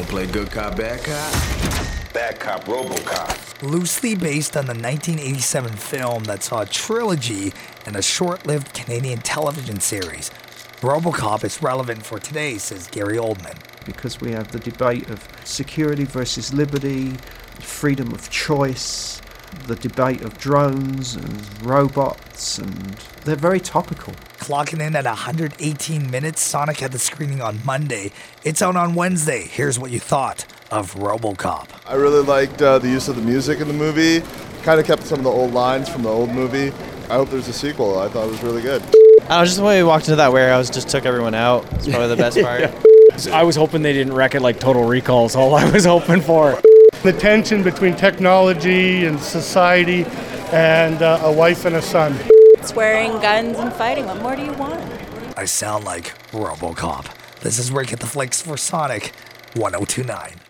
play good cop, bad cop? Bad Cop, RoboCop. Loosely based on the 1987 film that saw a trilogy and a short-lived Canadian television series, RoboCop is relevant for today, says Gary Oldman. Because we have the debate of security versus liberty, freedom of choice, the debate of drones and robots, and they're very topical. Clocking in at 118 minutes, Sonic had the screening on Monday. It's out on Wednesday. Here's what you thought of RoboCop. I really liked the use of the music in the movie. Kind of kept some of the old lines from the old movie. I hope there's a sequel. I thought it was really good. I was just the way we walked into that warehouse, just took everyone out. It's probably the best part. Yeah. I was hoping they didn't wreck it like Total Recall is all I was hoping for. The tension between technology and society and a wife and a son. Swearing, guns, and fighting. What more do you want? I sound like RoboCop. This is Rick at the Flicks for Sonic 1029.